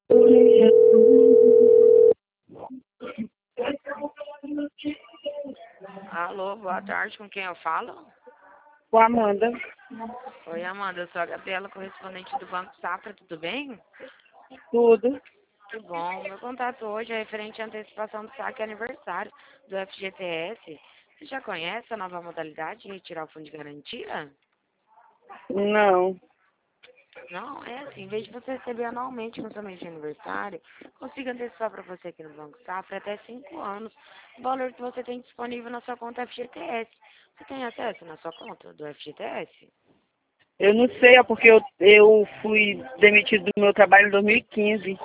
Alô, boa tarde, com quem eu falo? Com a Amanda. Oi, Amanda, eu sou a Gabriela, correspondente do Banco Safra, tudo bem? Tudo. Que bom. Meu contato hoje é referente à antecipação do saque aniversário do FGTS. Você já conhece a nova modalidade de retirar o fundo de garantia? Não. Não, é assim, em vez de você receber anualmente no seu mês de aniversário, consigo antecipar para você aqui no Banco Safra até 5 anos o valor que você tem disponível na sua conta FGTS. Você tem acesso na sua conta do FGTS? Eu não sei, é porque eu fui demitido do meu trabalho em 2015.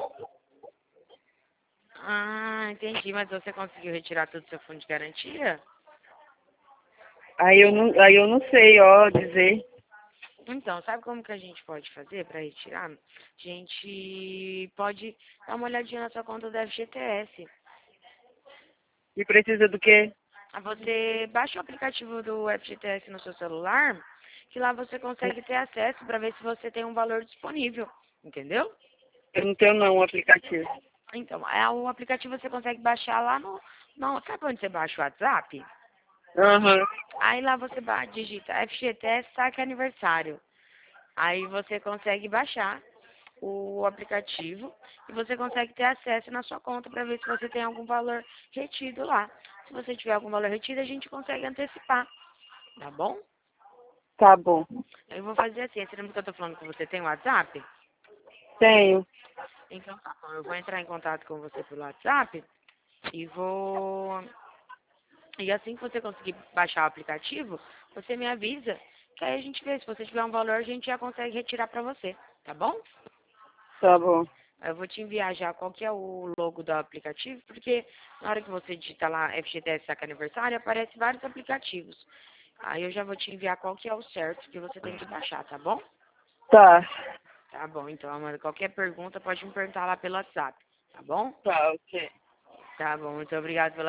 Ah, entendi, mas você conseguiu retirar todo o seu fundo de garantia? Aí eu não sei, ó, dizer. Então, sabe como que a gente pode fazer para retirar? A gente pode dar uma olhadinha na sua conta do FGTS. E precisa do quê? Você baixa o aplicativo do FGTS no seu celular, que lá você consegue ter acesso para ver se você tem um valor disponível, entendeu? Eu não tenho não, o aplicativo. Então, o aplicativo você consegue baixar lá no. Sabe onde você baixa o WhatsApp? Aham. Aí lá você digita FGTS Saque Aniversário. Aí você consegue baixar o aplicativo e você consegue ter acesso na sua conta para ver se você tem algum valor retido lá. Se você tiver algum valor retido, a gente consegue antecipar, tá bom? Tá bom. Eu vou fazer assim, você lembra que eu tô falando que você tem o WhatsApp? Tenho. Então tá bom, eu vou entrar em contato com você pelo WhatsApp e vou. E assim que você conseguir baixar o aplicativo, você me avisa, que aí a gente vê, se você tiver um valor, a gente já consegue retirar para você, tá bom? Tá bom. Eu vou te enviar já qual que é o logo do aplicativo, porque na hora que você digita lá FGTS Saca Aniversário, aparece vários aplicativos. Aí eu já vou te enviar qual que é o certo que você tem que baixar, tá bom? Tá. Tá bom, então, Amanda, qualquer pergunta pode me perguntar lá pelo WhatsApp, tá bom? Tá, ok. Tá bom, muito obrigada pela